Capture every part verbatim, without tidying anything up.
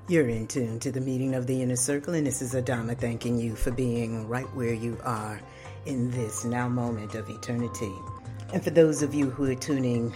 You're in tune to the meeting of the Inner Circle, and this is Adama thanking you for being right where you are in this now moment of eternity. And for those of you who are tuning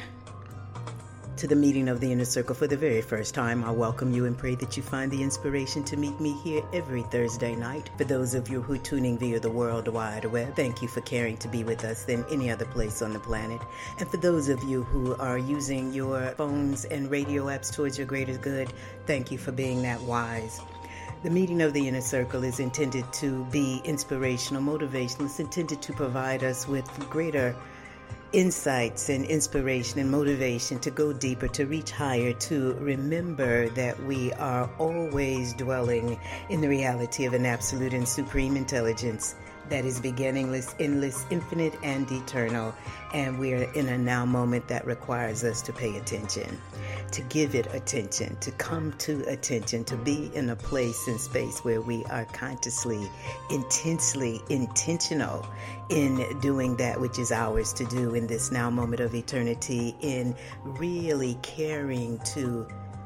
to the meeting of the Inner Circle for the very first time, I welcome you and pray that you find the inspiration to meet me here every Thursday night. For those of you who are tuning via the World Wide Web, thank you for caring to be with us than any other place on the planet. And for those of you who are using your phones and radio apps towards your greater good, thank you for being that wise. The meeting of the Inner Circle is intended to be inspirational, motivational. It's intended to provide us with greater insights and inspiration and motivation to go deeper, to reach higher, to remember that we are always dwelling in the reality of an absolute and supreme intelligence that is beginningless, endless, infinite, and eternal. And we're in a now moment that requires us to pay attention, to give it attention, to come to attention, to be in a place and space where we are consciously, intensely intentional in doing that which is ours to do in this now moment of eternity, in really caring to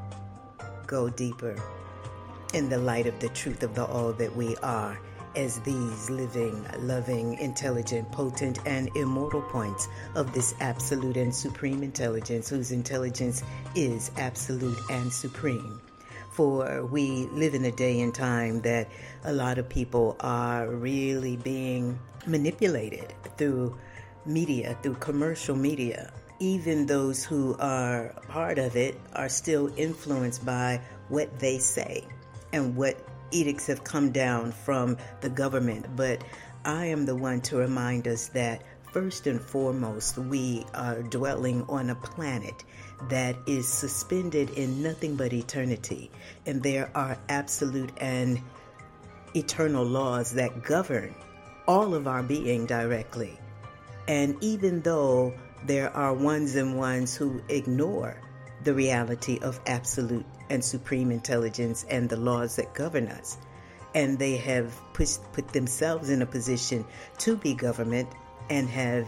go deeper in the light of the truth of the all that we are, as these living, loving, intelligent, potent, and immortal points of this absolute and supreme intelligence, whose intelligence is absolute and supreme. For we live in a day and time that a lot of people are really being manipulated through media, through commercial media. Even those who are part of it are still influenced by what they say and what edicts have come down from the government. But I am the one to remind us that first and foremost, we are dwelling on a planet that is suspended in nothing but eternity. And there are absolute and eternal laws that govern all of our being directly. And even though there are ones and ones who ignore the reality of absolute and supreme intelligence and the laws that govern us, and they have pushed, put themselves in a position to be government and have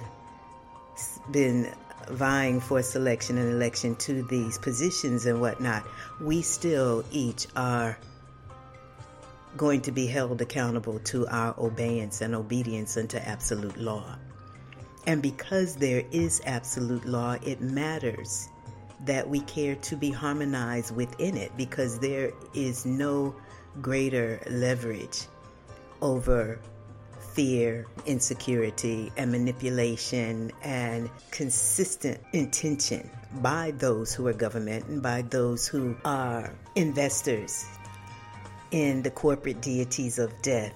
been vying for selection and election to these positions and whatnot, we still each are going to be held accountable to our obedience and obedience unto absolute law. And because there is absolute law, it matters that we care to be harmonized within it, because there is no greater leverage over fear, insecurity, and manipulation, and consistent intention by those who are government and by those who are investors in the corporate deities of death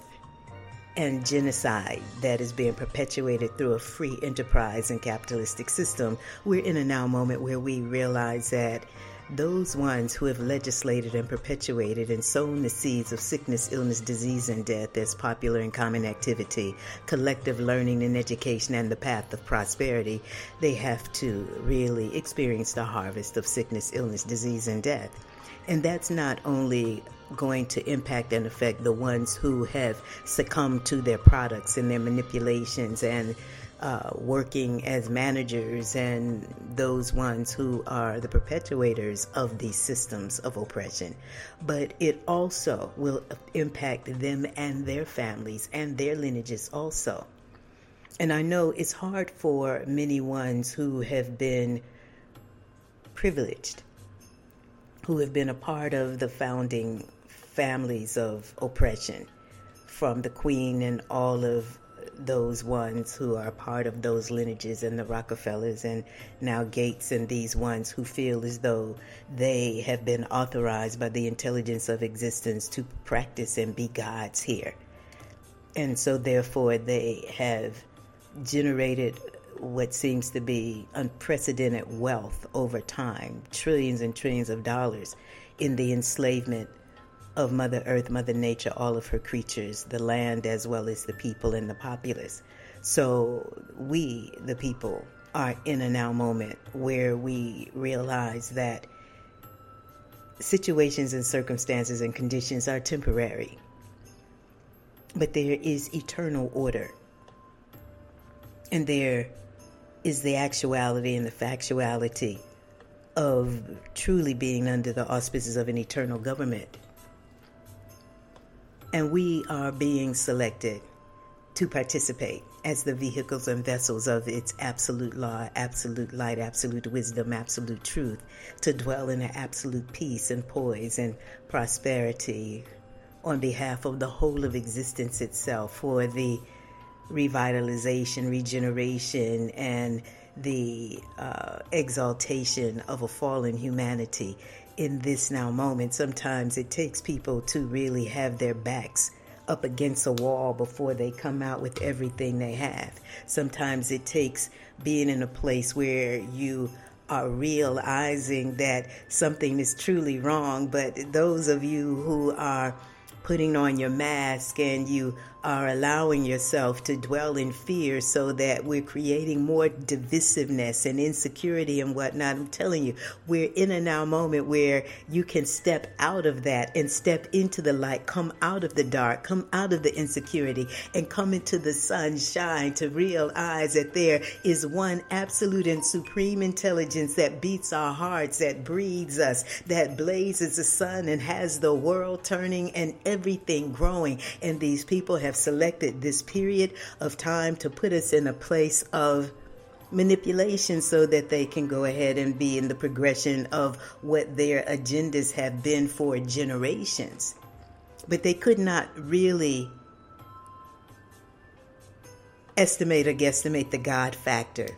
and genocide that is being perpetuated through a free enterprise and capitalistic system. We're in a now moment where we realize that those ones who have legislated and perpetuated and sown the seeds of sickness, illness, disease, and death as popular and common activity, collective learning and education, and the path of prosperity, they have to really experience the harvest of sickness, illness, disease, and death. And that's not only going to impact and affect the ones who have succumbed to their products and their manipulations and uh, working as managers, and those ones who are the perpetuators of these systems of oppression, but it also will impact them and their families and their lineages also. And I know it's hard for many ones who have been privileged, who have been a part of the founding families of oppression, from the Queen and all of those ones who are part of those lineages, and the Rockefellers and now Gates, and these ones who feel as though they have been authorized by the intelligence of existence to practice and be gods here. And so therefore they have generated what seems to be unprecedented wealth over time, trillions and trillions of dollars in the enslavement of Mother Earth, Mother Nature, all of her creatures, the land as well as the people and the populace. So we, the people, are in a now moment where we realize that situations and circumstances and conditions are temporary, but there is eternal order. And there is the actuality and the factuality of truly being under the auspices of an eternal government And we are being selected to participate as the vehicles and vessels of its absolute law, absolute light, absolute wisdom, absolute truth, to dwell in an absolute peace and poise and prosperity on behalf of the whole of existence itself, for the revitalization, regeneration, and the uh, exaltation of a fallen humanity in this now moment. Sometimes it takes people to really have their backs up against a wall before they come out with everything they have. Sometimes it takes being in a place where you are realizing that something is truly wrong. But those of you who are putting on your mask and you are allowing yourself to dwell in fear so that we're creating more divisiveness and insecurity and whatnot. I'm telling you, we're in a now moment where you can step out of that and step into the light, come out of the dark, come out of the insecurity, and come into the sunshine to realize that there is one absolute and supreme intelligence that beats our hearts, that breathes us, that blazes the sun and has the world turning and everything growing. And these people have selected this period of time to put us in a place of manipulation so that they can go ahead and be in the progression of what their agendas have been for generations. But they could not really estimate or guesstimate the God factor,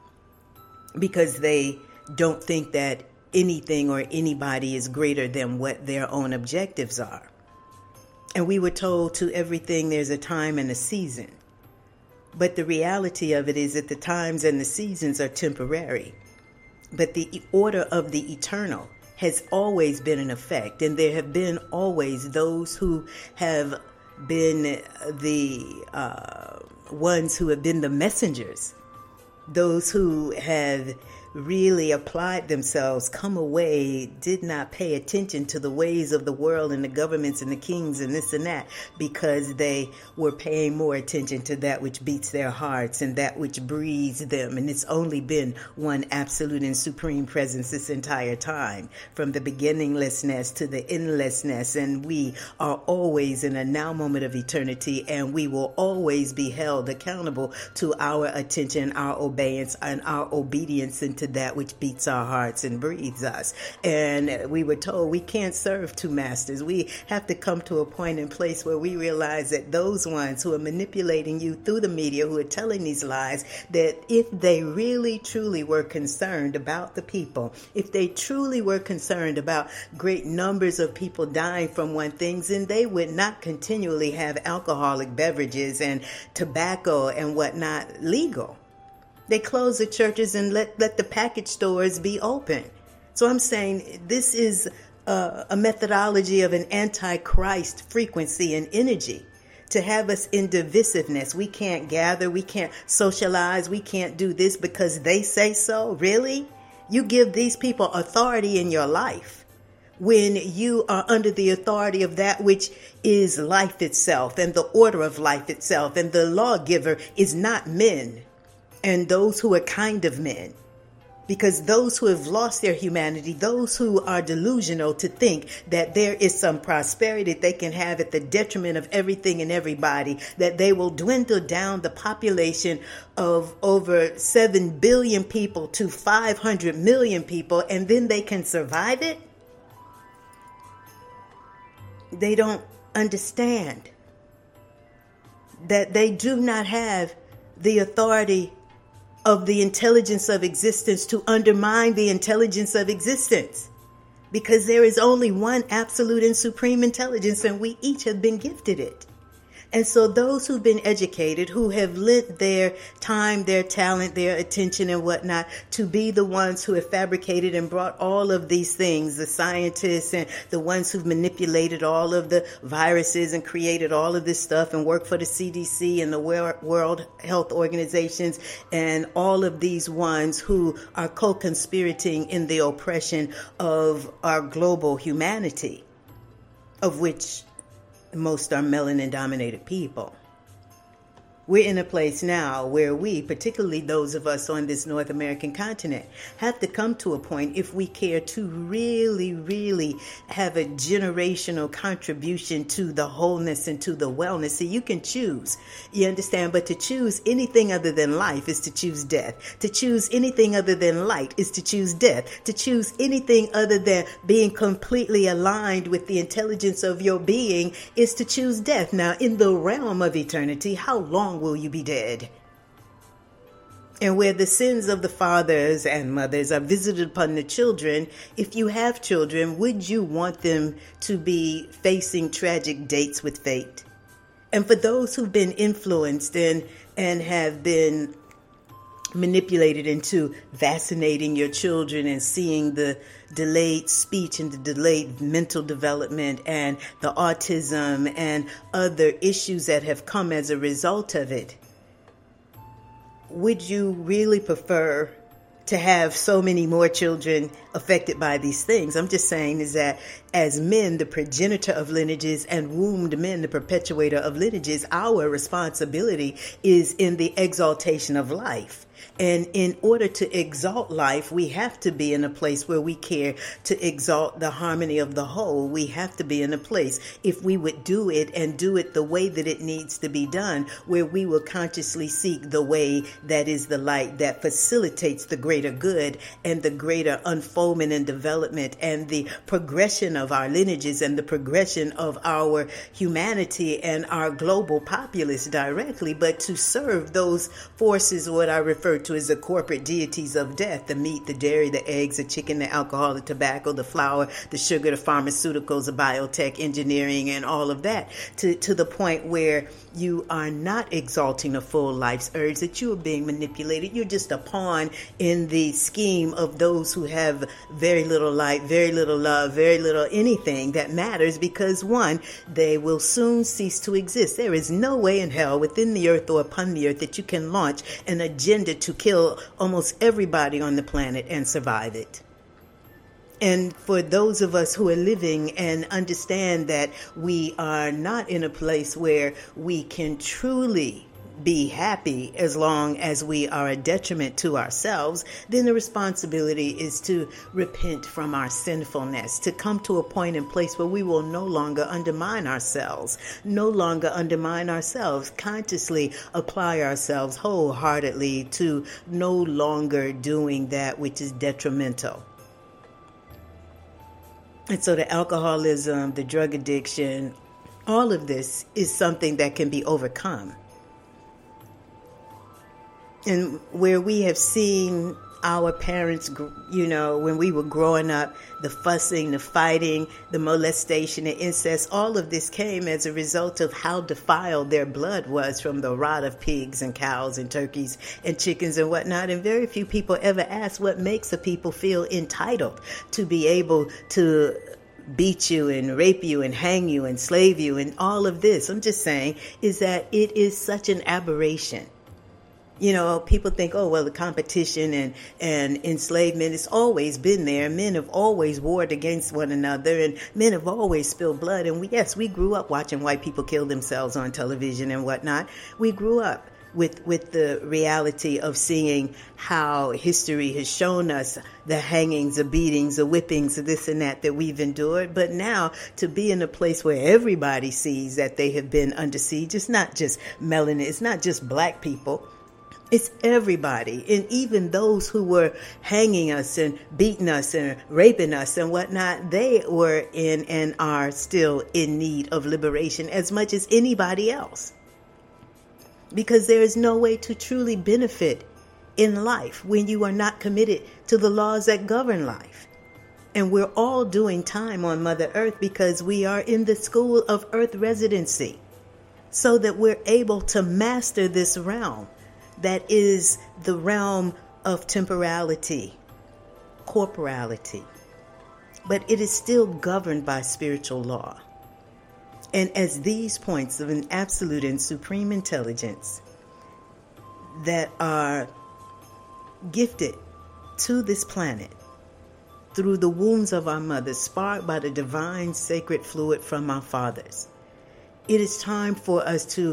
because they don't think that anything or anybody is greater than what their own objectives are. And we were told to everything there's a time and a season. But the reality of it is that the times and the seasons are temporary. But the order of the eternal has always been in effect. And there have been always those who have been the uh, ones who have been the messengers. Those who have really applied themselves, come away, did not pay attention to the ways of the world and the governments and the kings and this and that, because they were paying more attention to that which beats their hearts and that which breathes them. And it's only been one absolute and supreme presence this entire time, from the beginninglessness to the endlessness. And we are always in a now moment of eternity, and we will always be held accountable to our attention, our obedience, and our obedience into that which beats our hearts and breathes us. And we were told we can't serve two masters. We have to come to a point and place where we realize that those ones who are manipulating you through the media, who are telling these lies, that if they really truly were concerned about the people, if they truly were concerned about great numbers of people dying from one thing, then they would not continually have alcoholic beverages and tobacco and whatnot legal. They close the churches and let, let the package stores be open. So I'm saying this is a, a methodology of an antichrist frequency and energy to have us in divisiveness. We can't gather. We can't socialize. We can't do this because they say so. Really? You give these people authority in your life when you are under the authority of that which is life itself and the order of life itself. And the lawgiver is not men and those who are kind of men. Because those who have lost their humanity, those who are delusional to think that there is some prosperity they can have at the detriment of everything and everybody, that they will dwindle down the population of over seven billion people to five hundred million people, and then they can survive it. They don't understand that they do not have the authority of the intelligence of existence to undermine the intelligence of existence, because there is only one absolute and supreme intelligence, and we each have been gifted it. And so those who've been educated, who have lent their time, their talent, their attention and whatnot to be the ones who have fabricated and brought all of these things, the scientists and the ones who've manipulated all of the viruses and created all of this stuff and worked for the C D C and the World Health Organizations, and all of these ones who are co-conspirating in the oppression of our global humanity, of which most are melanin-dominated people. We're in a place now where we, particularly those of us on this North American continent, have to come to a point, if we care to really, really have a generational contribution to the wholeness and to the wellness. See, you can choose, you understand, but to choose anything other than life is to choose death. To choose anything other than light is to choose death. To choose anything other than being completely aligned with the intelligence of your being is to choose death. Now, in the realm of eternity, how long will you be dead? And where the sins of the fathers and mothers are visited upon the children, if you have children, would you want them to be facing tragic dates with fate? And for those who've been influenced and, and have been manipulated into vaccinating your children and seeing the delayed speech and the delayed mental development and the autism and other issues that have come as a result of it, would you really prefer to have so many more children affected by these things? I'm just saying is that as men, the progenitor of lineages, and wombed men, the perpetuator of lineages, our responsibility is in the exaltation of life. And in order to exalt life, we have to be in a place where we care to exalt the harmony of the whole. We have to be in a place, if we would do it and do it the way that it needs to be done, where we will consciously seek the way that is the light that facilitates the greater good and the greater unfoldment and development and the progression of our lineages and the progression of our humanity and our global populace directly, but to serve those forces, what I refer to as the corporate deities of death: the meat, the dairy, the eggs, the chicken, the alcohol, the tobacco, the flour, the sugar, the pharmaceuticals, the biotech, engineering, and all of that, to, to the point where you are not exalting the full life's urge, that you are being manipulated. You're just a pawn in the scheme of those who have very little light, very little love, very little anything that matters, because one, they will soon cease to exist. There is no way in hell, within the earth or upon the earth, that you can launch an agenda to kill almost everybody on the planet and survive it. And for those of us who are living and understand that we are not in a place where we can truly be happy as long as we are a detriment to ourselves, then the responsibility is to repent from our sinfulness, to come to a point and place where we will no longer undermine ourselves, no longer undermine ourselves, consciously apply ourselves wholeheartedly to no longer doing that which is detrimental. And so the alcoholism, the drug addiction, all of this is something that can be overcome. And where we have seen our parents, you know, when we were growing up, the fussing, the fighting, the molestation, the incest, all of this came as a result of how defiled their blood was from the rot of pigs and cows and turkeys and chickens and whatnot. And very few people ever ask what makes a people feel entitled to be able to beat you and rape you and hang you and slave you and all of this. I'm just saying is that it is such an aberration. You know, people think, oh, well, the competition and, and enslavement, it's always been there. Men have always warred against one another, and men have always spilled blood. And we, yes, we grew up watching white people kill themselves on television and whatnot. We grew up with with the reality of seeing how history has shown us the hangings, the beatings, the whippings, the this and that that we've endured. But now to be in a place where everybody sees that they have been under siege, it's not just melanin, it's not just black people. It's everybody, and even those who were hanging us and beating us and raping us and whatnot, they were in and are still in need of liberation as much as anybody else. Because there is no way to truly benefit in life when you are not committed to the laws that govern life. And we're all doing time on Mother Earth because we are in the school of Earth residency, so that we're able to master this realm. That is the realm of temporality, corporality, but it is still governed by spiritual law. And as these points of an absolute and supreme intelligence that are gifted to this planet through the wombs of our mothers, sparked by the divine sacred fluid from our fathers, it is time for us to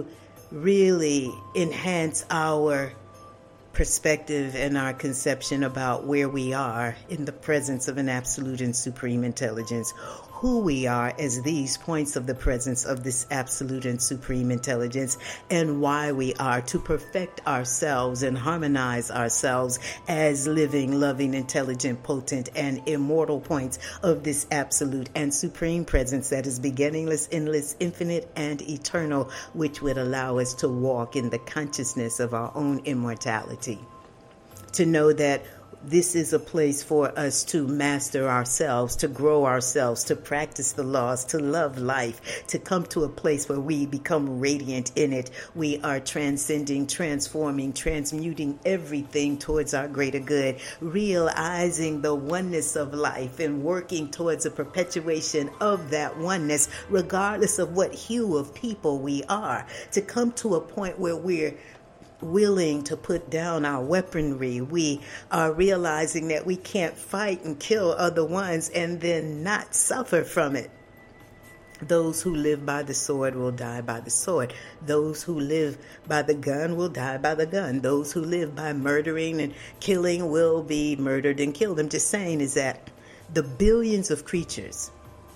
really enhance our perspective and our conception about where we are in the presence of an absolute and supreme intelligence, who we are as these points of the presence of this absolute and supreme intelligence, and why we are to perfect ourselves and harmonize ourselves as living, loving, intelligent, potent, and immortal points of this absolute and supreme presence that is beginningless, endless, infinite, and eternal, which would allow us to walk in the consciousness of our own immortality. To know that this is a place for us to master ourselves, to grow ourselves, to practice the laws, to love life, to come to a place where we become radiant in it. We are transcending, transforming, transmuting everything towards our greater good, realizing the oneness of life and working towards a perpetuation of that oneness, regardless of what hue of people we are, to come to a point where we're willing to put down our weaponry. We are realizing that we can't fight and kill other ones and then not suffer from it. Those who live by the sword will die by the sword. Those who live by the gun will die by the gun. Those who live by murdering and killing will be murdered and killed. I'm just saying is that the billions of creatures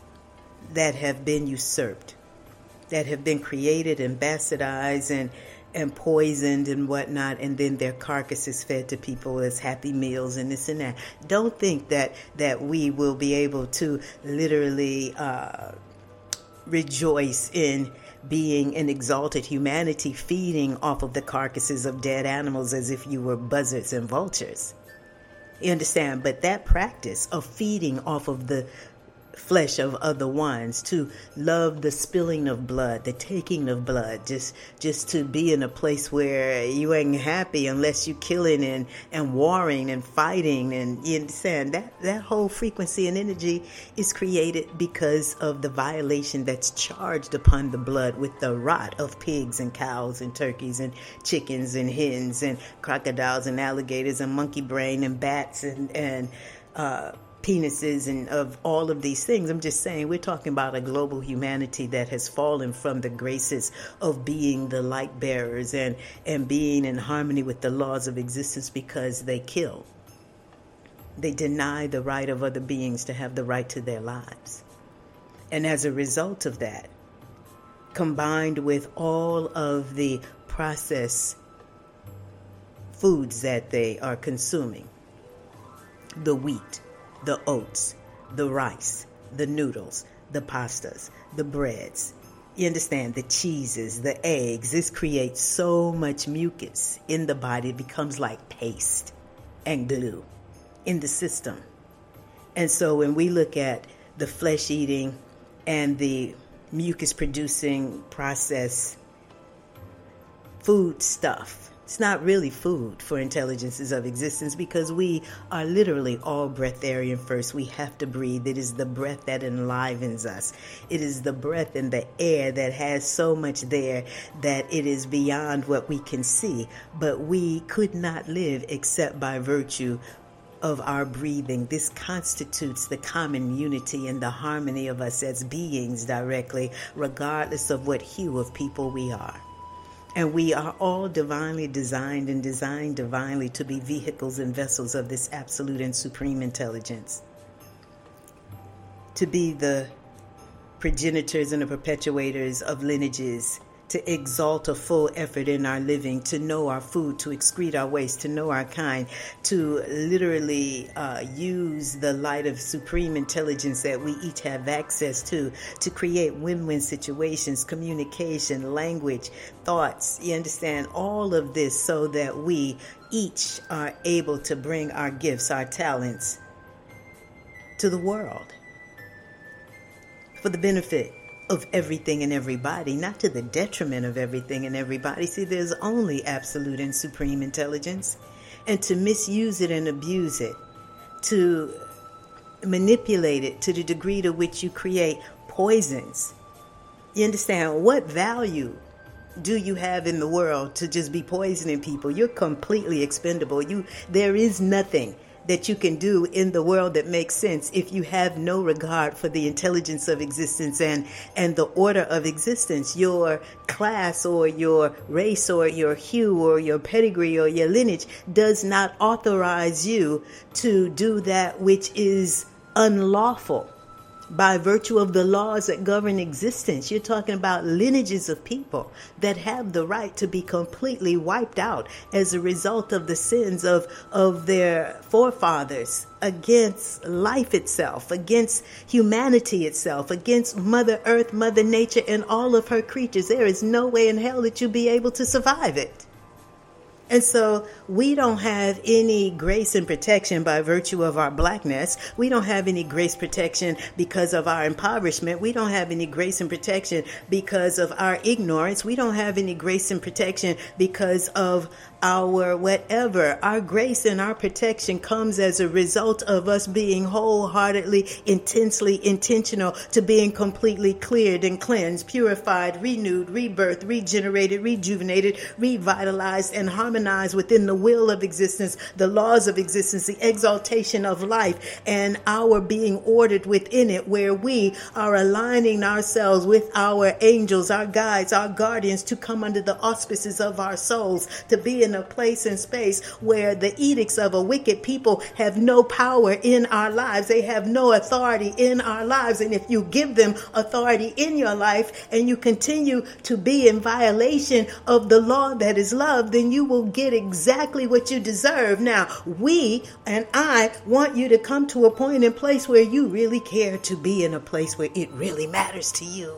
that have been usurped, that have been created and bastardized and and poisoned and whatnot, and then their carcasses fed to people as happy meals and this and that. Don't think that that we will be able to literally uh, rejoice in being an exalted humanity feeding off of the carcasses of dead animals as if you were buzzards and vultures. You understand? But that practice of feeding off of the flesh of other ones, to love the spilling of blood, the taking of blood, just just to be in a place where you ain't happy unless you killing and and warring and fighting, and you understand that that whole frequency and energy is created because of the violation that's charged upon the blood with the rot of pigs and cows and turkeys and chickens and hens and crocodiles and alligators and monkey brain and bats and and uh penises and of all of these things. I'm just saying we're talking about a global humanity that has fallen from the graces of being the light bearers and, and being in harmony with the laws of existence because they kill. They deny the right of other beings to have the right to their lives. And as a result of that, combined with all of the processed foods that they are consuming, the wheat, the oats, the rice, the noodles, the pastas, the breads, you understand, the cheeses, the eggs. This creates so much mucus in the body, it becomes like paste and glue in the system. And so when we look at the flesh eating and the mucus producing processed food stuff, it's not really food for intelligences of existence because we are literally all breatharian first. We have to breathe. It is the breath that enlivens us. It is the breath in the air that has so much there that it is beyond what we can see. But we could not live except by virtue of our breathing. This constitutes the common unity and the harmony of us as beings directly, regardless of what hue of people we are. And we are all divinely designed and designed divinely to be vehicles and vessels of this absolute and supreme intelligence. To be the progenitors and the perpetuators of lineages, to exalt a full effort in our living, to know our food, to excrete our waste, to know our kind, to literally uh, use the light of supreme intelligence that we each have access to, to create win-win situations, communication, language, thoughts, you understand, all of this so that we each are able to bring our gifts, our talents to the world for the benefit of everything and everybody, not to the detriment of everything and everybody. See, there's only absolute and supreme intelligence, and to misuse it and abuse it, to manipulate it to the degree to which you create poisons. You understand? What value do you have in the world to just be poisoning people? You're completely expendable. You, there is nothing that you can do in the world that makes sense if you have no regard for the intelligence of existence and, and the order of existence. Your class or your race or your hue or your pedigree or your lineage does not authorize you to do that which is unlawful by virtue of the laws that govern existence. You're talking about lineages of people that have the right to be completely wiped out as a result of the sins of, of their forefathers against life itself, against humanity itself, against Mother Earth, Mother Nature, and all of her creatures. There is no way in hell that you'll be able to survive it. And so we don't have any grace and protection by virtue of our blackness. We don't have any grace protection because of our impoverishment. We don't have any grace and protection because of our ignorance. We don't have any grace and protection because of our whatever. Our grace and our protection comes as a result of us being wholeheartedly, intensely intentional to being completely cleared and cleansed, purified, renewed, rebirthed, regenerated, rejuvenated, revitalized, and harmonized within the will of existence, the laws of existence, the exaltation of life, and our being ordered within it, where we are aligning ourselves with our angels, our guides, our guardians, to come under the auspices of our souls, to be in a place and space where the edicts of a wicked people have no power in our lives. They have no authority in our lives. And if you give them authority in your life and you continue to be in violation of the law that is love, then you will get exactly what you deserve. Now, we and I want you to come to a point and place where you really care to be in a place where it really matters to you.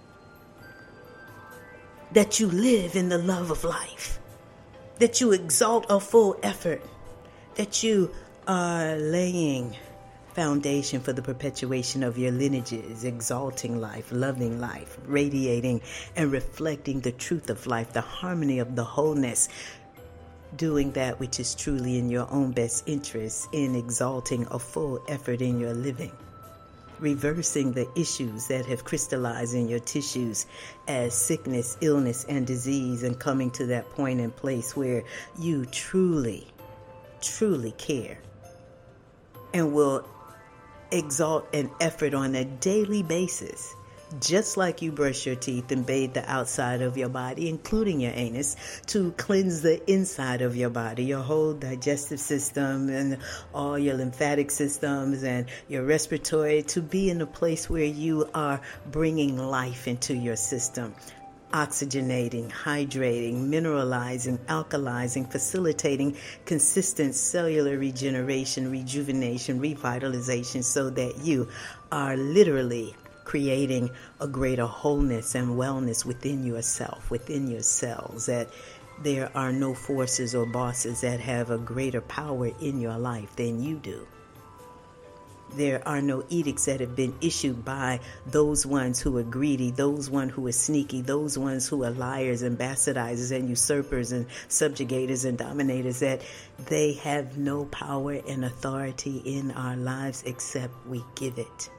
That you live in the love of life. That you exalt a full effort, that you are laying foundation for the perpetuation of your lineages, exalting life, loving life, radiating and reflecting the truth of life, the harmony of the wholeness, doing that which is truly in your own best interest, in exalting a full effort in your living. Reversing the issues that have crystallized in your tissues as sickness, illness, and disease, and coming to that point and place where you truly, truly care and will exalt an effort on a daily basis, just like you brush your teeth and bathe the outside of your body, including your anus, to cleanse the inside of your body, your whole digestive system and all your lymphatic systems and your respiratory, to be in a place where you are bringing life into your system, oxygenating, hydrating, mineralizing, alkalizing, facilitating consistent cellular regeneration, rejuvenation, revitalization, so that you are literally creating a greater wholeness and wellness within yourself, within your cells, that there are no forces or bosses that have a greater power in your life than you do. There are no edicts that have been issued by those ones who are greedy, those ones who are sneaky, those ones who are liars and bastardizers and usurpers and subjugators and dominators, that they have no power and authority in our lives except we give it.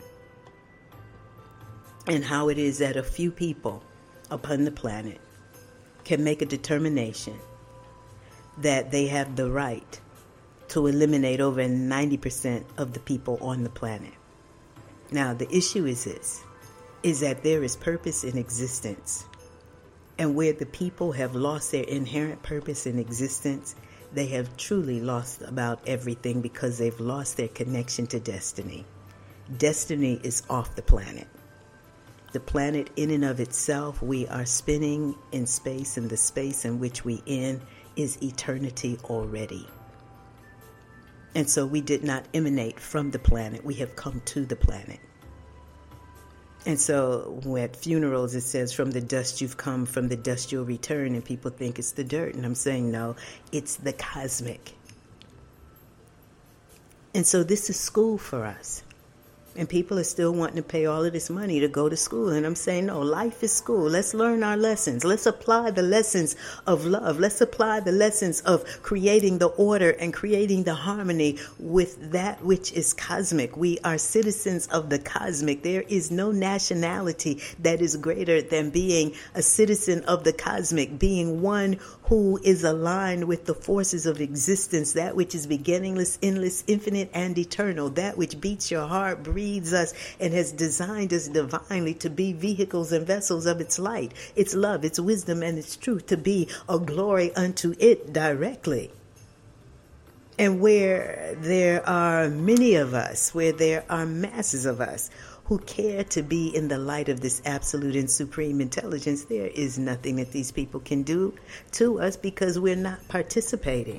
And how it is that a few people upon the planet can make a determination that they have the right to eliminate over ninety percent of the people on the planet. Now, the issue is this, is that there is purpose in existence. And where the people have lost their inherent purpose in existence, they have truly lost about everything, because they've lost their connection to destiny. Destiny is off the planet. The planet in and of itself, we are spinning in space, and the space in which we in is eternity already. And so we did not emanate from the planet. We have come to the planet. And so at funerals, it says, from the dust you've come, from the dust you'll return. And people think it's the dirt. And I'm saying, no, it's the cosmic. And so this is school for us. And people are still wanting to pay all of this money to go to school. And I'm saying, no, life is school. Let's learn our lessons. Let's apply the lessons of love. Let's apply the lessons of creating the order and creating the harmony with that which is cosmic. We are citizens of the cosmic. There is no nationality that is greater than being a citizen of the cosmic, being one who is aligned with the forces of existence, that which is beginningless, endless, infinite, and eternal, that which beats your heart, breathes us, and has designed us divinely to be vehicles and vessels of its light, its love, its wisdom, and its truth, to be a glory unto it directly. And where there are many of us, where there are masses of us who care to be in the light of this absolute and supreme intelligence, there is nothing that these people can do to us because we're not participating.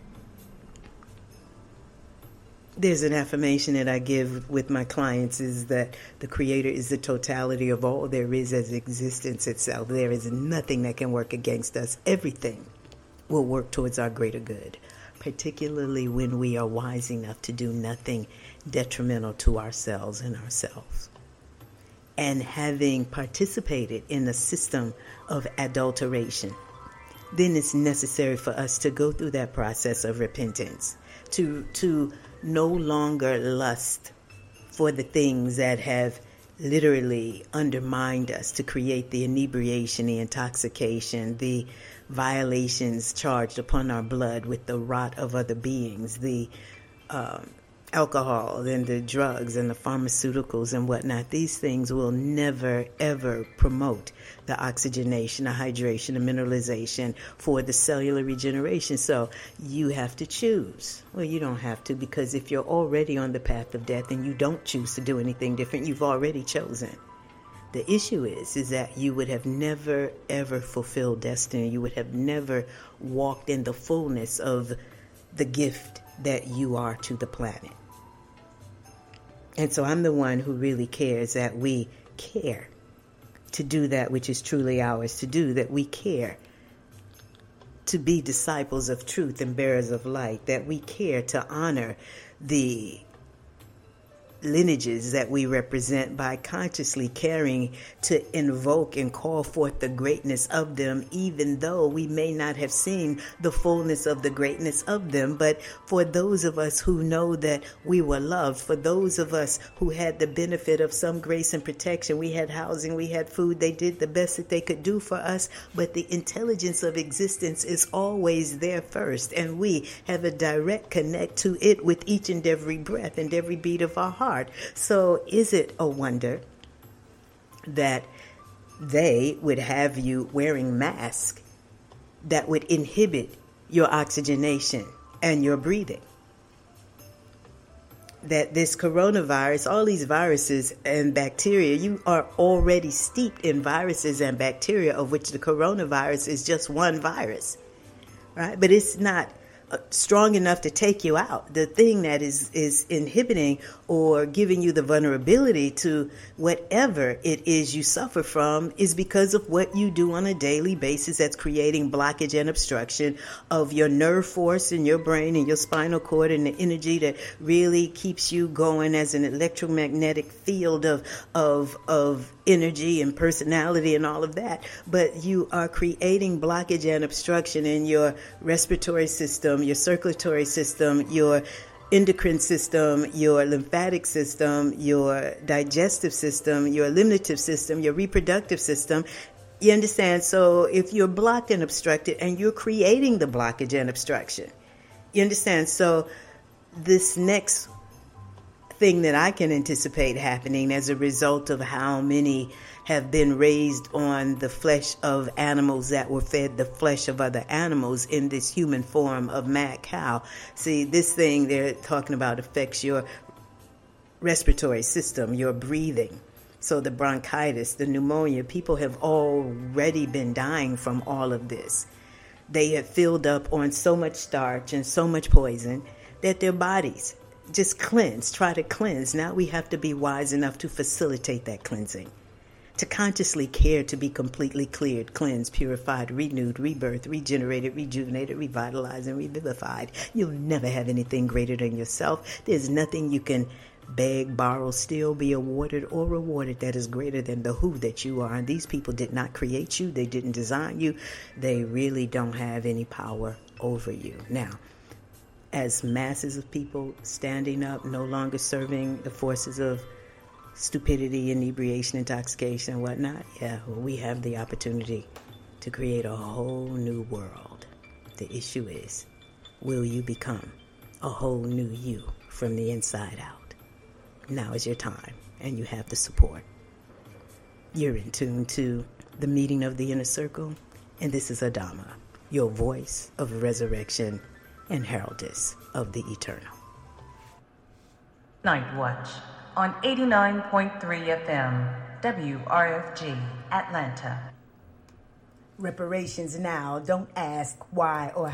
There's an affirmation that I give with my clients is that the Creator is the totality of all there is as existence itself. There is nothing that can work against us. Everything will work towards our greater good, particularly when we are wise enough to do nothing detrimental to ourselves and ourselves. And having participated in a system of adulteration, then it's necessary for us to go through that process of repentance, to to no longer lust for the things that have literally undermined us, to create the inebriation, the intoxication, the violations charged upon our blood with the rot of other beings, the um, alcohol and the drugs and the pharmaceuticals and whatnot. These things will never, ever promote the oxygenation, the hydration, the mineralization for the cellular regeneration. So you have to choose. Well, you don't have to, because if you're already on the path of death and you don't choose to do anything different, you've already chosen. The issue is, is that you would have never, ever fulfilled destiny. You would have never walked in the fullness of the gift that you are to the planet. And so I'm the one who really cares that we care to do that which is truly ours to do, that we care to be disciples of truth and bearers of light, that we care to honor the lineages that we represent by consciously caring to invoke and call forth the greatness of them, even though we may not have seen the fullness of the greatness of them. But for those of us who know that we were loved, for those of us who had the benefit of some grace and protection, we had housing, we had food, they did the best that they could do for us, but the intelligence of existence is always there first, and we have a direct connect to it with each and every breath and every beat of our heart. So is it a wonder that they would have you wearing masks that would inhibit your oxygenation and your breathing? That this coronavirus, all these viruses and bacteria, you are already steeped in viruses and bacteria, of which the coronavirus is just one virus, right? But it's not strong enough to take you out. The thing that is, is inhibiting or giving you the vulnerability to whatever it is you suffer from is because of what you do on a daily basis that's creating blockage and obstruction of your nerve force in your brain and your spinal cord, and the energy that really keeps you going as an electromagnetic field of of of energy and personality and all of that. But you are creating blockage and obstruction in your respiratory system, your circulatory system, your endocrine system, your lymphatic system, your digestive system, your eliminative system, your reproductive system. You understand? So if you're blocked and obstructed, and you're creating the blockage and obstruction, you understand? So this next thing that I can anticipate happening as a result of how many have been raised on the flesh of animals that were fed the flesh of other animals in this human form of mad cow. See, this thing they're talking about affects your respiratory system, your breathing. So the bronchitis, the pneumonia, people have already been dying from all of this. They have filled up on so much starch and so much poison that their bodies just cleanse, try to cleanse. Now we have to be wise enough to facilitate that cleansing, to consciously care to be completely cleared, cleansed, purified, renewed, rebirthed, regenerated, rejuvenated, revitalized, and revivified. You'll never have anything greater than yourself. There's nothing you can beg, borrow, steal, be awarded, or rewarded that is greater than the who that you are. And these people did not create you. They didn't design you. They really don't have any power over you. Now, as masses of people standing up, no longer serving the forces of stupidity, inebriation, intoxication, and whatnot, yeah, well, we have the opportunity to create a whole new world. The issue is, will you become a whole new you from the inside out? Now is your time, and you have the support. You're in tune to the meeting of the inner circle, and this is Adama, your voice of resurrection and heraldess of the eternal. Night Watch on eighty-nine point three F M, W R F G, Atlanta. Reparations now. Don't ask why or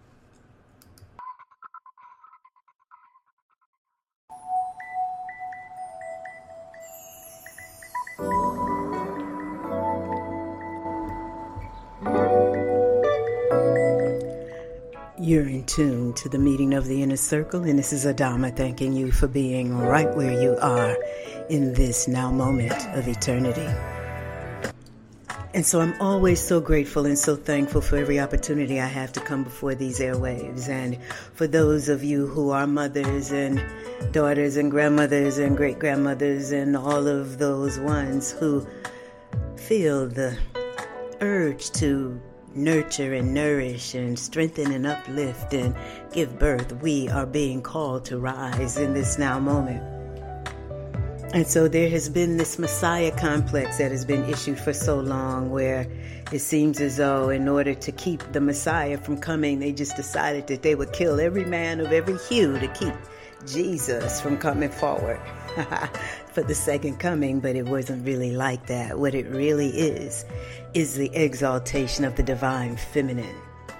You're in tune to the meeting of the inner circle, and this is Adama thanking you for being right where you are in this now moment of eternity. And so I'm always so grateful and so thankful for every opportunity I have to come before these airwaves. And for those of you who are mothers and daughters and grandmothers and great-grandmothers and all of those ones who feel the urge to nurture and nourish and strengthen and uplift and give birth, we are being called to rise in this now moment. And so there has been this Messiah complex that has been issued for so long, where it seems as though in order to keep the Messiah from coming, they just decided that they would kill every man of every hue to keep Jesus from coming forward for the second coming. But it wasn't really like that. What it really is, is the exaltation of the divine feminine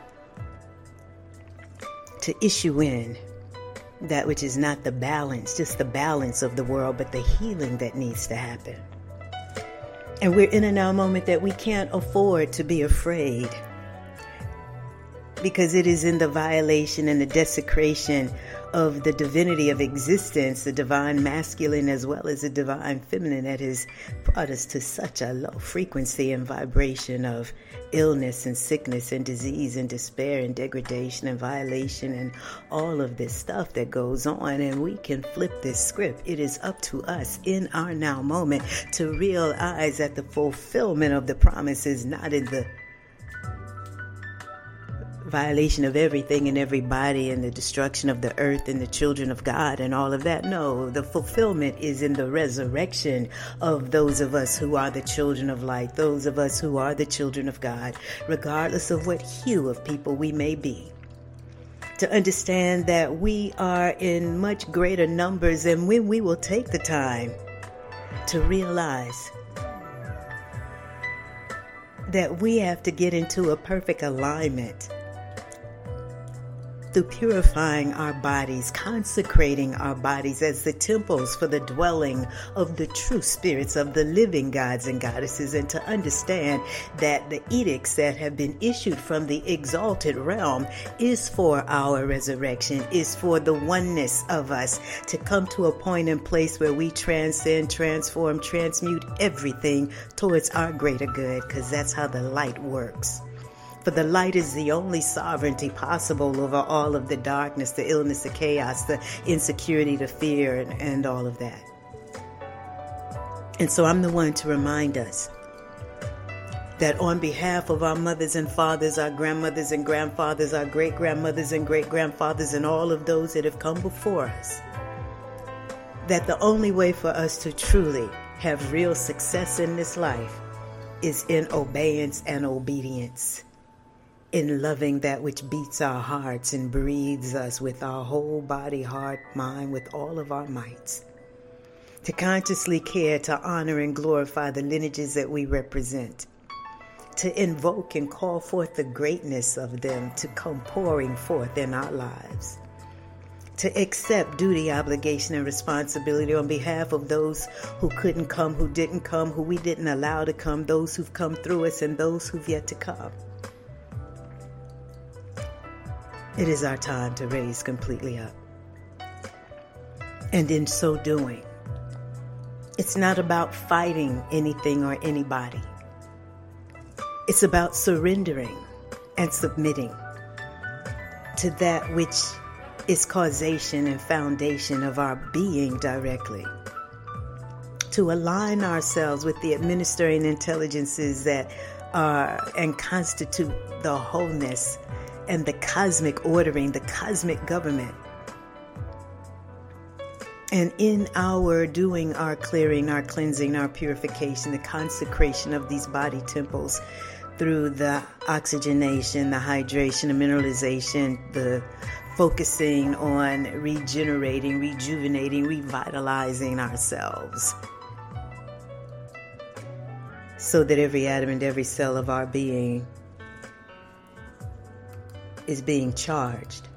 to issue in that which is not the balance, just the balance of the world, but the healing that needs to happen. And we're in a now moment that we can't afford to be afraid, because it is in the violation and the desecration of the divinity of existence, the divine masculine as well as the divine feminine, that has brought us to such a low frequency and vibration of illness and sickness and disease and despair and degradation and violation and all of this stuff that goes on. And we can flip this script. It is up to us in our now moment to realize that the fulfillment of the promise is not in the violation of everything and everybody and the destruction of the earth and the children of God and all of that. No, the fulfillment is in the resurrection of those of us who are the children of light, those of us who are the children of God, regardless of what hue of people we may be. To understand that we are in much greater numbers, and when we will take the time to realize that we have to get into a perfect alignment through purifying our bodies, consecrating our bodies as the temples for the dwelling of the true spirits of the living gods and goddesses, and to understand that the edicts that have been issued from the exalted realm is for our resurrection, is for the oneness of us to come to a point and place where we transcend, transform, transmute everything towards our greater good, because that's how the light works. For the light is the only sovereignty possible over all of the darkness, the illness, the chaos, the insecurity, the fear, and, and all of that. And so I'm the one to remind us that on behalf of our mothers and fathers, our grandmothers and grandfathers, our great-grandmothers and great-grandfathers, and all of those that have come before us, that the only way for us to truly have real success in this life is in obeyance and obedience, in loving that which beats our hearts and breathes us with our whole body, heart, mind, with all of our mights. To consciously care, to honor and glorify the lineages that we represent. To invoke and call forth the greatness of them to come pouring forth in our lives. To accept duty, obligation, and responsibility on behalf of those who couldn't come, who didn't come, who we didn't allow to come, those who've come through us, and those who've yet to come. It is our time to raise completely up. And in so doing, it's not about fighting anything or anybody. It's about surrendering and submitting to that which is causation and foundation of our being directly. To align ourselves with the administering intelligences that are and constitute the wholeness and the cosmic ordering, the cosmic government. And in our doing, our clearing, our cleansing, our purification, the consecration of these body temples through the oxygenation, the hydration, the mineralization, the focusing on regenerating, rejuvenating, revitalizing ourselves, so that every atom and every cell of our being is being charged,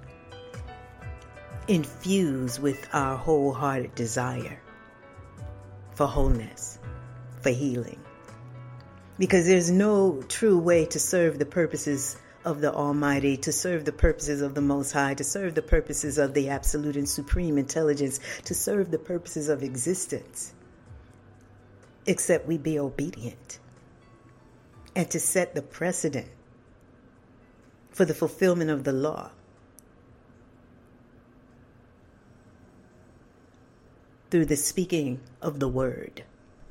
infused with our wholehearted desire for wholeness, for healing. Because there's no true way to serve the purposes of the Almighty, to serve the purposes of the Most High, to serve the purposes of the absolute and supreme intelligence, to serve the purposes of existence, except we be obedient and to set the precedent for the fulfillment of the law through the speaking of the word.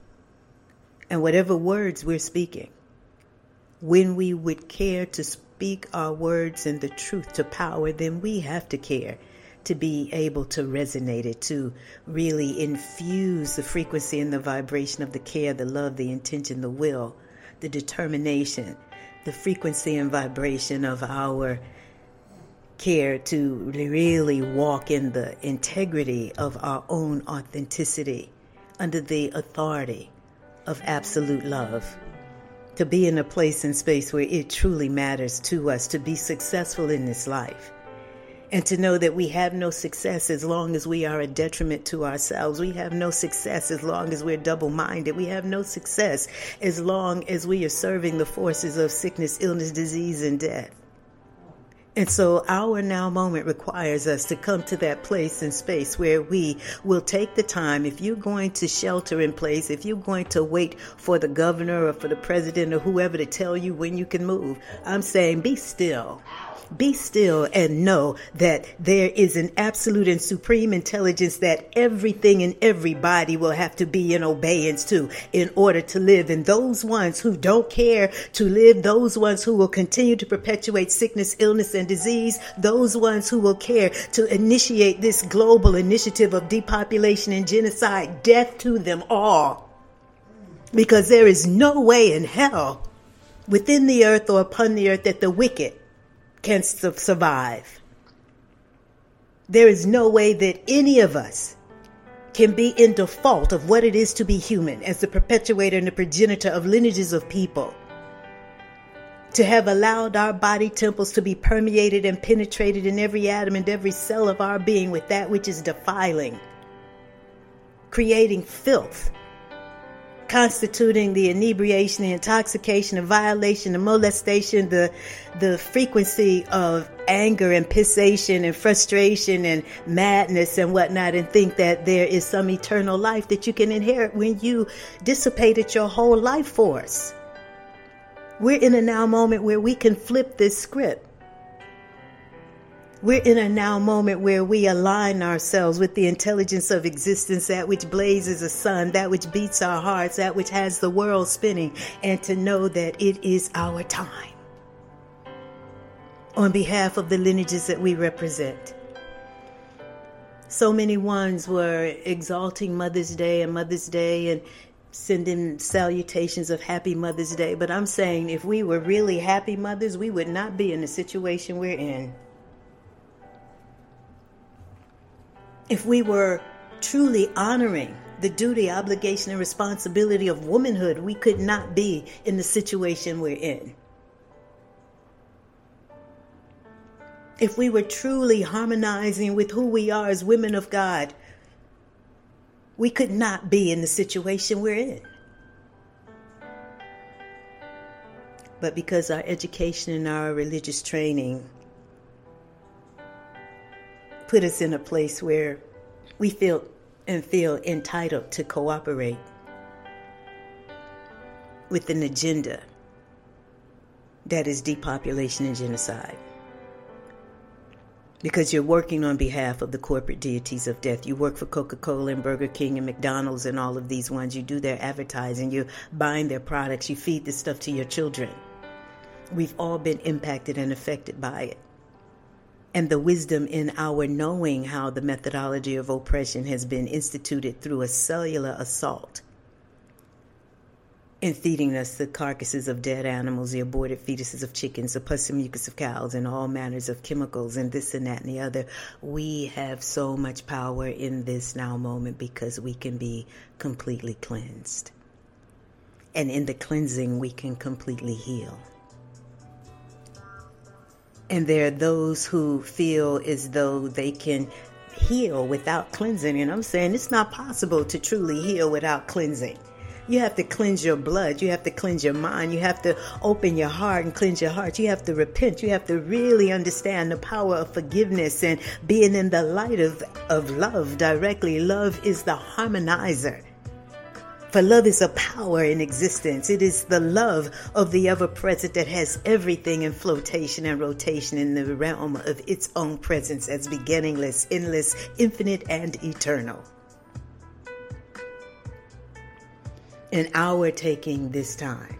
And whatever words we're speaking, when we would care to speak our words and the truth to power, then we have to care to be able to resonate it, to really infuse the frequency and the vibration of the care, the love, the intention, the will, the determination, the frequency and vibration of our care to really walk in the integrity of our own authenticity under the authority of absolute love, to be in a place and space where it truly matters to us to be successful in this life. And to know that we have no success as long as we are a detriment to ourselves. We have no success as long as we're double-minded. We have no success as long as we are serving the forces of sickness, illness, disease, and death. And so our now moment requires us to come to that place and space where we will take the time. If you're going to shelter in place, if you're going to wait for the governor or for the president or whoever to tell you when you can move, I'm saying be still. Be still and know that there is an absolute and supreme intelligence that everything and everybody will have to be in obedience to in order to live. And those ones who don't care to live, those ones who will continue to perpetuate sickness, illness, and disease, those ones who will care to initiate this global initiative of depopulation and genocide, death to them all. Because there is no way in hell within the earth or upon the earth that the wicked can survive. There is no way that any of us can be in default of what it is to be human as the perpetuator and the progenitor of lineages of people. To have allowed our body temples to be permeated and penetrated in every atom and every cell of our being with that which is defiling, creating filth, constituting the inebriation, the intoxication, the violation, the molestation, the the frequency of anger and pissation and frustration and madness and whatnot, and think that there is some eternal life that you can inherit when you dissipated your whole life force. We're in a now moment where we can flip this script. We're in a now moment where we align ourselves with the intelligence of existence, that which blazes a sun, that which beats our hearts, that which has the world spinning, and to know that it is our time. On behalf of the lineages that we represent. So many ones were exalting Mother's Day and Mother's Day and sending salutations of Happy Mother's Day. But I'm saying if we were really happy mothers, we would not be in the situation we're in. If we were truly honoring the duty, obligation, and responsibility of womanhood, we could not be in the situation we're in. If we were truly harmonizing with who we are as women of God, we could not be in the situation we're in. But because our education and our religious training put us in a place where we feel and feel entitled to cooperate with an agenda that is depopulation and genocide. Because you're working on behalf of the corporate deities of death. You work for Coca-Cola and Burger King and McDonald's and all of these ones. You do their advertising. You're buying their products. You feed this stuff to your children. We've all been impacted and affected by it. And the wisdom in our knowing how the methodology of oppression has been instituted through a cellular assault in feeding us the carcasses of dead animals, the aborted fetuses of chickens, the pus and mucus of cows, and all manners of chemicals, and this and that and the other. We have so much power in this now moment because we can be completely cleansed. And in the cleansing, we can completely heal. And there are those who feel as though they can heal without cleansing. And I'm saying it's not possible to truly heal without cleansing. You have to cleanse your blood. You have to cleanse your mind. You have to open your heart and cleanse your heart. You have to repent. You have to really understand the power of forgiveness and being in the light of, of love directly. Love is the harmonizer. For love is a power in existence. It is the love of the ever-present that has everything in flotation and rotation in the realm of its own presence as beginningless, endless, infinite, and eternal. And our taking this time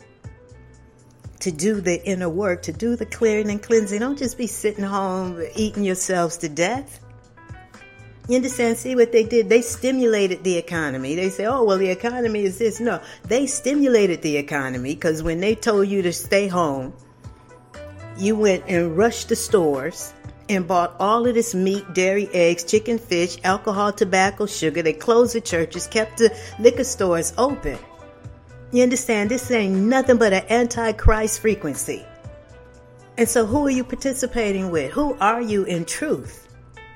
to do the inner work, to do the clearing and cleansing. Don't just be sitting home eating yourselves to death. You understand? See what they did? They stimulated the economy. They say, oh, well, the economy is this. No, they stimulated the economy because when they told you to stay home, you went and rushed the stores and bought all of this meat, dairy, eggs, chicken, fish, alcohol, tobacco, sugar. They closed the churches, kept the liquor stores open. You understand? This ain't nothing but an antichrist frequency. And so who are you participating with? Who are you in truth?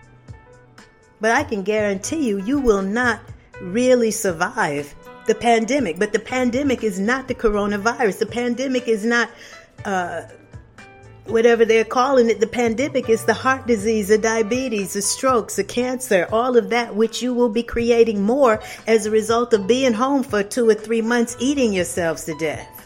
But I can guarantee you, you will not really survive the pandemic. But the pandemic is not the coronavirus. The pandemic is not uh, whatever they're calling it. The pandemic is the heart disease, the diabetes, the strokes, the cancer, all of that, which you will be creating more as a result of being home for two or three months, eating yourselves to death,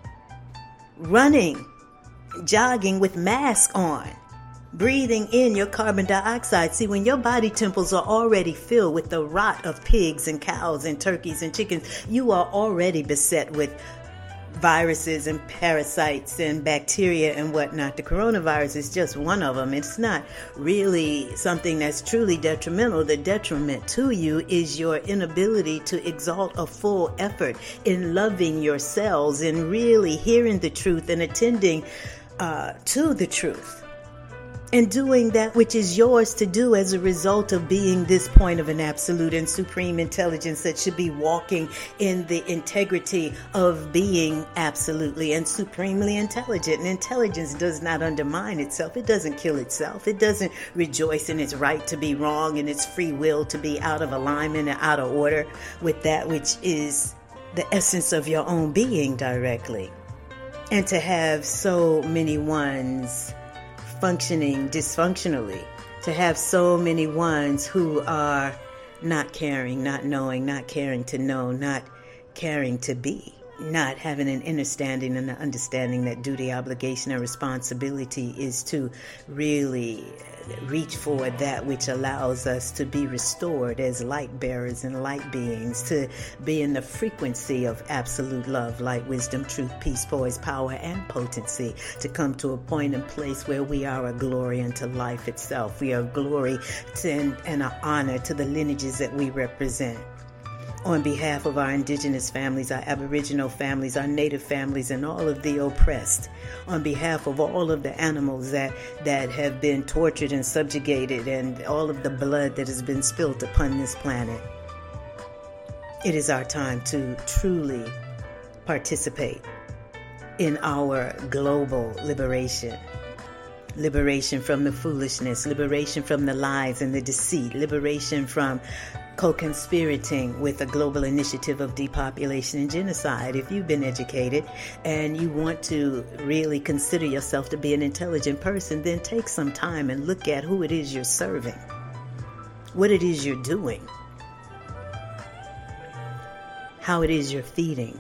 running, jogging with mask on, breathing in your carbon dioxide. See, when your body temples are already filled with the rot of pigs and cows and turkeys and chickens, you are already beset with viruses and parasites and bacteria and whatnot. The coronavirus is just one of them. It's not really something that's truly detrimental. The detriment to you is your inability to exalt a full effort in loving yourselves and really hearing the truth and attending uh, to the truth. And doing that which is yours to do as a result of being this point of an absolute and supreme intelligence that should be walking in the integrity of being absolutely and supremely intelligent. And intelligence does not undermine itself. It doesn't kill itself. It doesn't rejoice in its right to be wrong and its free will to be out of alignment and out of order with that which is the essence of your own being directly. And to have so many ones functioning dysfunctionally, to have so many ones who are not caring, not knowing, not caring to know, not caring to be, not having an understanding and an understanding that duty, obligation, and responsibility is to really reach for that which allows us to be restored as light bearers and light beings, to be in the frequency of absolute love, light, wisdom, truth, peace, poise, power, and potency, to come to a point and place where we are a glory unto life itself. We are glory to, and, and an honor to the lineages that we represent. On behalf of our indigenous families, our aboriginal families, our native families, and all of the oppressed, on behalf of all of the animals that, that have been tortured and subjugated, and all of the blood that has been spilled upon this planet, it is our time to truly participate in our global liberation. Liberation from the foolishness, liberation from the lies and the deceit, liberation from co-conspirating with a global initiative of depopulation and genocide. If you've been educated and you want to really consider yourself to be an intelligent person, then take some time and look at who it is you're serving, what it is you're doing, how it is you're feeding,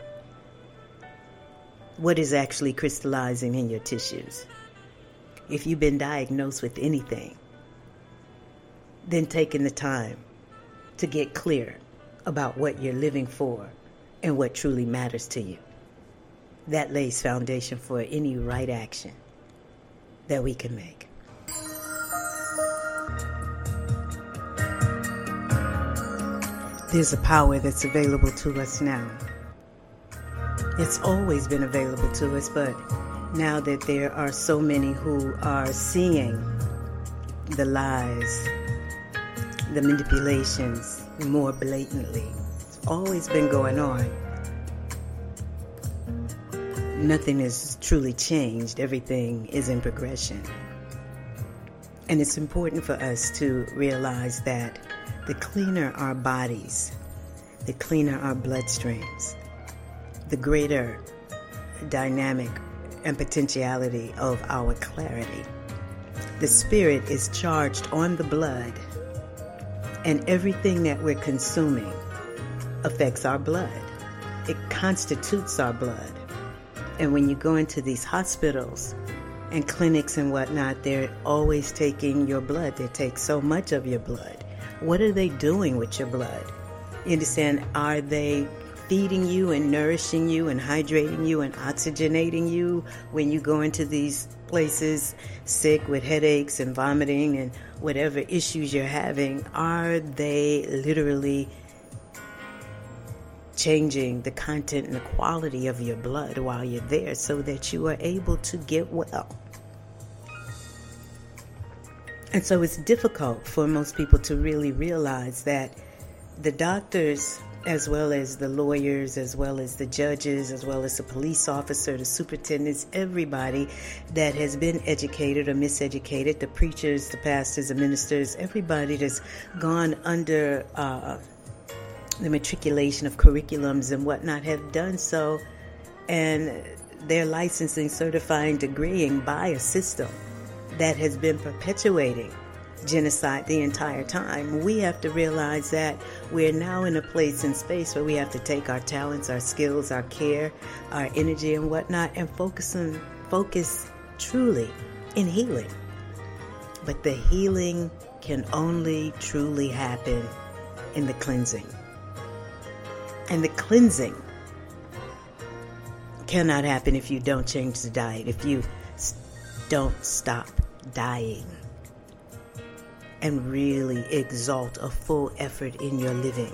what is actually crystallizing in your tissues. If you've been diagnosed with anything, then taking the time to get clear about what you're living for and what truly matters to you. That lays foundation for any right action that we can make. There's a power that's available to us now. It's always been available to us, but now that there are so many who are seeing the lies, the manipulations more blatantly, it's always been going on. Nothing has truly changed. Everything is in progression. And it's important for us to realize that the cleaner our bodies, the cleaner our bloodstreams, the greater dynamic and potentiality of our clarity. The spirit is charged on the blood, and everything that we're consuming affects our blood. It constitutes our blood. And when you go into these hospitals and clinics and whatnot, they're always taking your blood. They take so much of your blood. What are they doing with your blood? You understand? Are they feeding you and nourishing you and hydrating you and oxygenating you when you go into these places sick with headaches and vomiting and whatever issues you're having? Are they literally changing the content and the quality of your blood while you're there so that you are able to get well? And so it's difficult for most people to really realize that the doctors, as well as the lawyers, as well as the judges, as well as the police officer, the superintendents, everybody that has been educated or miseducated, the preachers, the pastors, the ministers, everybody that's gone under uh, the matriculation of curriculums and whatnot have done so, and they're licensing, certifying, degreeing by a system that has been perpetuating genocide the entire time. We have to realize that we're now in a place and space where we have to take our talents, our skills, our care, our energy and whatnot, and focus on focus truly in healing. But the healing can only truly happen in the cleansing. And the cleansing cannot happen if you don't change the diet, if you don't stop dying and really exalt a full effort in your living.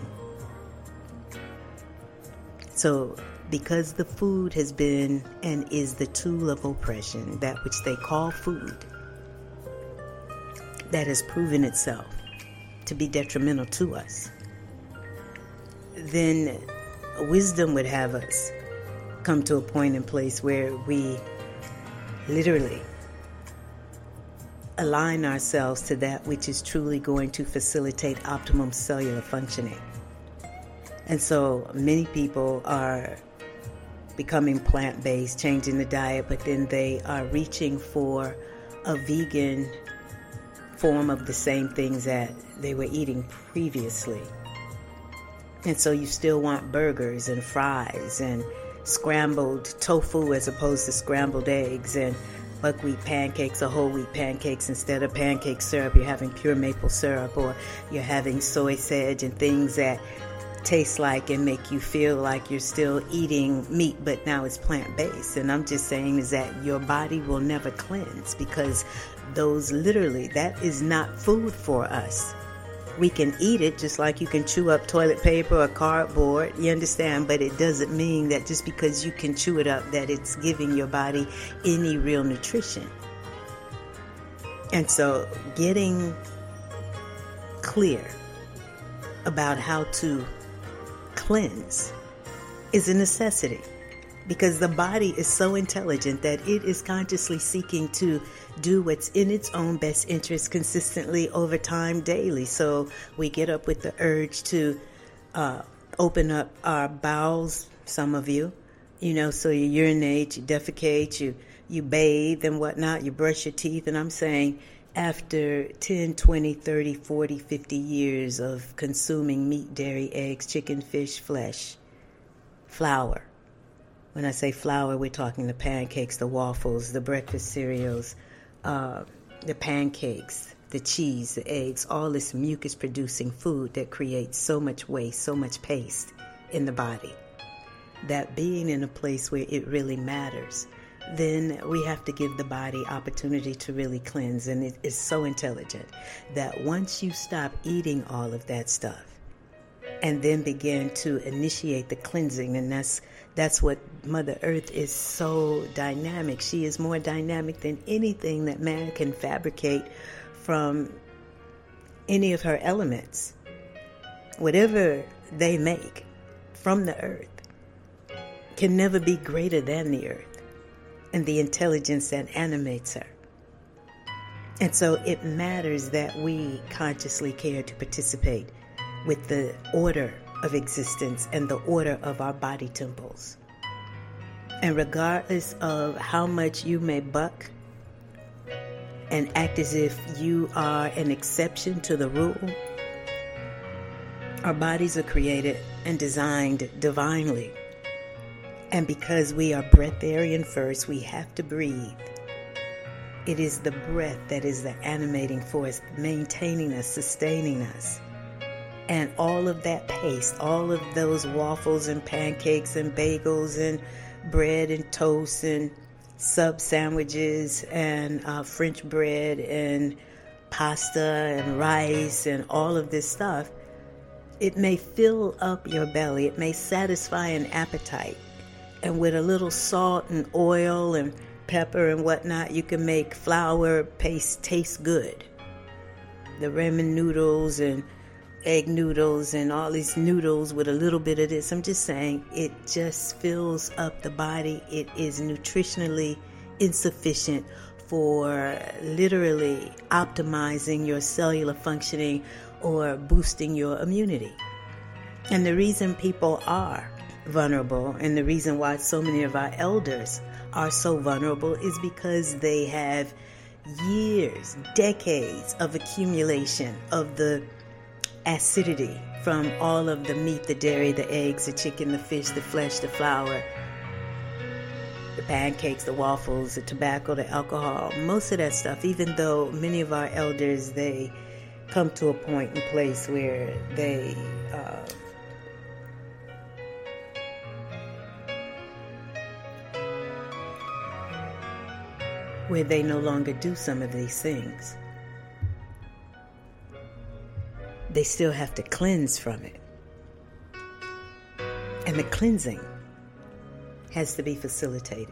So, because the food has been and is the tool of oppression, that which they call food, that has proven itself to be detrimental to us, then wisdom would have us come to a point in place where we literally align ourselves to that which is truly going to facilitate optimum cellular functioning. And so many people are becoming plant-based, changing the diet, but then they are reaching for a vegan form of the same things that they were eating previously. And so you still want burgers and fries and scrambled tofu as opposed to scrambled eggs, and buckwheat pancakes or whole wheat pancakes instead of pancake syrup. You're having pure maple syrup, or you're having soy sedge and things that taste like and make you feel like you're still eating meat, but now it's plant-based. And I'm just saying is that your body will never cleanse, because those literally, that is not food for us. We can eat it just like you can chew up toilet paper or cardboard, you understand? But it doesn't mean that just because you can chew it up that it's giving your body any real nutrition. And so getting clear about how to cleanse is a necessity, because the body is so intelligent that it is consciously seeking to do what's in its own best interest consistently over time, daily. So we get up with the urge to uh, open up our bowels, some of you, you know, so you urinate, you defecate, you, you bathe and whatnot, you brush your teeth. And I'm saying after ten, twenty, thirty, forty, fifty years of consuming meat, dairy, eggs, chicken, fish, flesh, flour. When I say flour, we're talking the pancakes, the waffles, the breakfast cereals, uh, the pancakes, the cheese, the eggs, all this mucus-producing food that creates so much waste, so much paste in the body. That being in a place where it really matters, then we have to give the body opportunity to really cleanse. And it is so intelligent that once you stop eating all of that stuff and then begin to initiate the cleansing, and that's that's what Mother Earth is so dynamic. She is more dynamic than anything that man can fabricate from any of her elements. Whatever they make from the earth can never be greater than the earth and the intelligence that animates her. And so it matters that we consciously care to participate with the order of existence and the order of our body temples. And regardless of how much you may buck and act as if you are an exception to the rule, our bodies are created and designed divinely. And because we are breatharian first, we have to breathe. It is the breath that is the animating force, maintaining us, sustaining us. And all of that paste, all of those waffles and pancakes and bagels and bread and toast and sub sandwiches and uh, French bread and pasta and rice and all of this stuff, it may fill up your belly. It may satisfy an appetite. And with a little salt and oil and pepper and whatnot, you can make flour paste taste good. The ramen noodles and egg noodles and all these noodles with a little bit of this. I'm just saying, it just fills up the body. It is nutritionally insufficient for literally optimizing your cellular functioning or boosting your immunity. And the reason people are vulnerable and the reason why so many of our elders are so vulnerable is because they have years, decades of accumulation of the acidity from all of the meat, the dairy, the eggs, the chicken, the fish, the flesh, the flour, the pancakes, the waffles, the tobacco, the alcohol, most of that stuff. Even though many of our elders, they come to a point and place where they uh, where they no longer do some of these things. They still have to cleanse from it. And the cleansing has to be facilitated.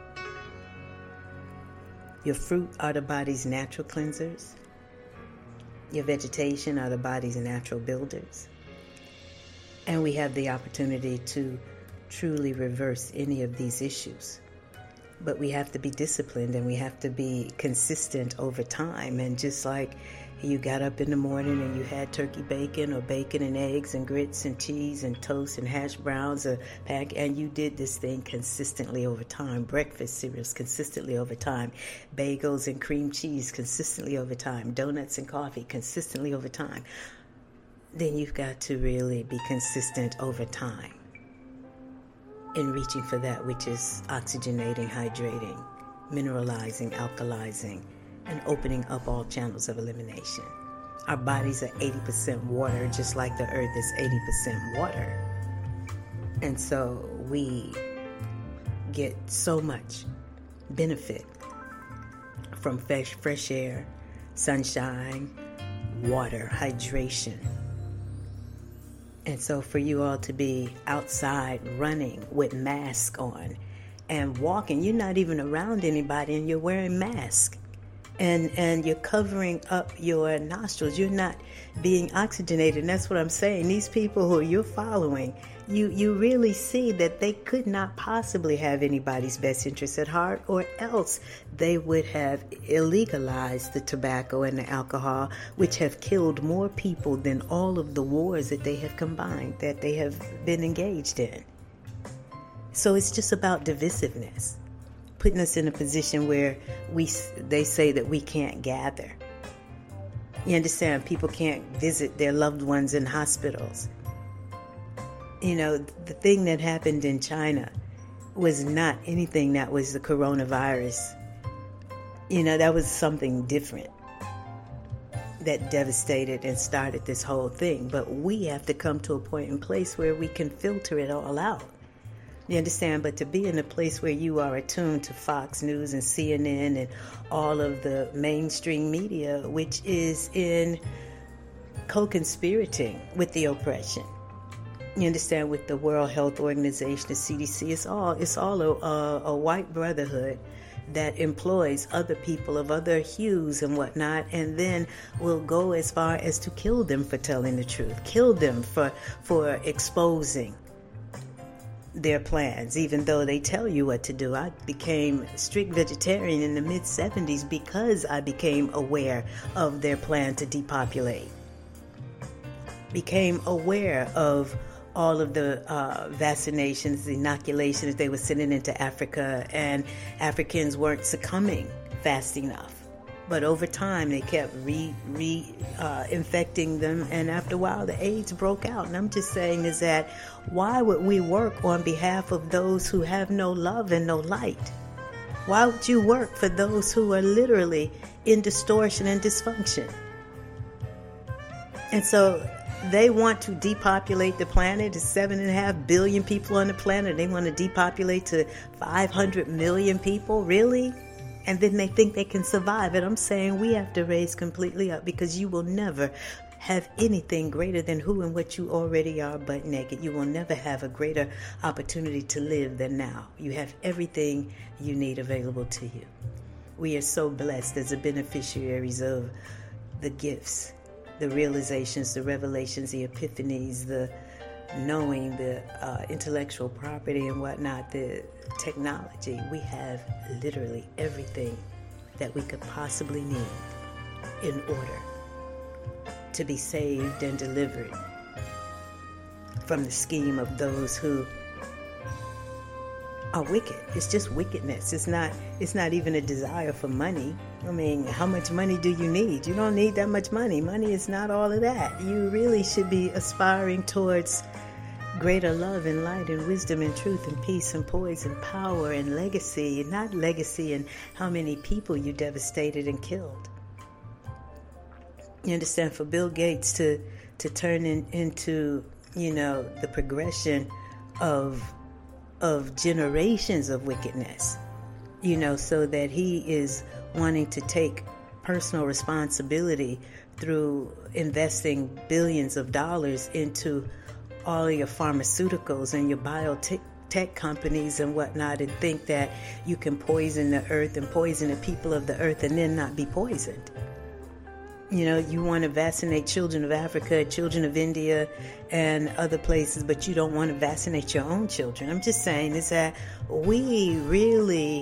Your fruit are the body's natural cleansers. Your vegetation are the body's natural builders. And we have the opportunity to truly reverse any of these issues. But we have to be disciplined and we have to be consistent over time. And just like you got up in the morning and you had turkey bacon or bacon and eggs and grits and cheese and toast and hash browns or pack, and you did this thing consistently over time. Breakfast cereals consistently over time. Bagels and cream cheese consistently over time. Donuts and coffee consistently over time. Then you've got to really be consistent over time in reaching for that which is oxygenating, hydrating, mineralizing, alkalizing, and opening up all channels of elimination. Our bodies are eighty percent water, just like the earth is eighty percent water. And so we get so much benefit from fresh, fresh air, sunshine, water, hydration. And so for you all to be outside running with mask on and walking, you're not even around anybody and you're wearing masks. And and you're covering up your nostrils. You're not being oxygenated. And that's what I'm saying. These people who you're following, you, you really see that they could not possibly have anybody's best interests at heart, or else they would have illegalized the tobacco and the alcohol, which have killed more people than all of the wars that they have combined, that they have been engaged in. So it's just about divisiveness, putting us in a position where we they say that we can't gather. You understand? People can't visit their loved ones in hospitals. You know, the thing that happened in China was not anything that was the coronavirus. You know, that was something different that devastated and started this whole thing. But we have to come to a point and place where we can filter it all out. You understand? But to be in a place where you are attuned to Fox News and C N N and all of the mainstream media, which is in co-conspirating with the oppression. You understand? With the World Health Organization, the C D C, it's all it's all a, a, a white brotherhood that employs other people of other hues and whatnot, and then will go as far as to kill them for telling the truth, kill them for for exposing their plans, even though they tell you what to do. I became strict vegetarian in the mid seventies because I became aware of their plan to depopulate. Became aware of all of the uh, vaccinations, inoculations they were sending into Africa, and Africans weren't succumbing fast enough. But over time, they kept re, re uh, infecting them, and after a while, the AIDS broke out. And I'm just saying is that why would we work on behalf of those who have no love and no light? Why would you work for those who are literally in distortion and dysfunction? And so they want to depopulate the planet. There's seven and a half billion people on the planet. They want to depopulate to five hundred million people. Really? And then they think they can survive it. I'm saying we have to raise completely up, because you will never have anything greater than who and what you already are butt naked. You will never have a greater opportunity to live than now. You have everything you need available to you. We are so blessed as the beneficiaries of the gifts, the realizations, the revelations, the epiphanies, the knowing, the uh, intellectual property and whatnot, the technology. We have literally everything that we could possibly need in order to be saved and delivered from the scheme of those who are wicked. It's just wickedness. It's not it's not even a desire for money. I mean, how much money do you need? You don't need that much money. Money is not all of that. You really should be aspiring towards greater love and light and wisdom and truth and peace and poise and power and legacy, not legacy and how many people you devastated and killed. You understand? For Bill Gates to to turn in, into, you know, the progression of of generations of wickedness, you know, so that he is wanting to take personal responsibility through investing billions of dollars into all of your pharmaceuticals and your biotech tech companies and whatnot, and think that you can poison the earth and poison the people of the earth and then not be poisoned. You know, you want to vaccinate children of Africa, children of India, and other places, but you don't want to vaccinate your own children. I'm just saying is that we really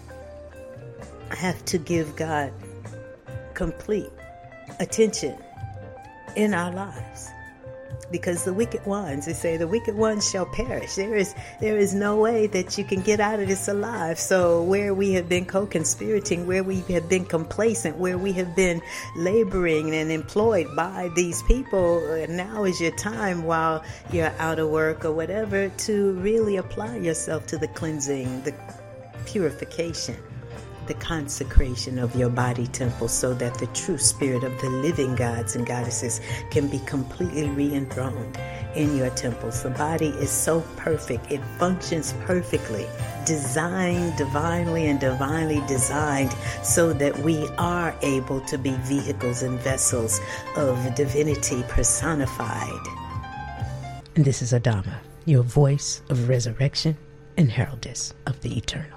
have to give God complete attention in our lives. Because the wicked ones, they say the wicked ones shall perish. There is there is no way that you can get out of this alive. So where we have been co-conspirating, where we have been complacent, where we have been laboring and employed by these people, now is your time while you're out of work or whatever to really apply yourself to the cleansing, the purification, the consecration of your body temple, so that the true spirit of the living gods and goddesses can be completely re-enthroned in your temples. The body is so perfect. It functions perfectly, designed divinely and divinely designed so that we are able to be vehicles and vessels of divinity personified. And this is Adama, your voice of resurrection and heraldess of the eternal.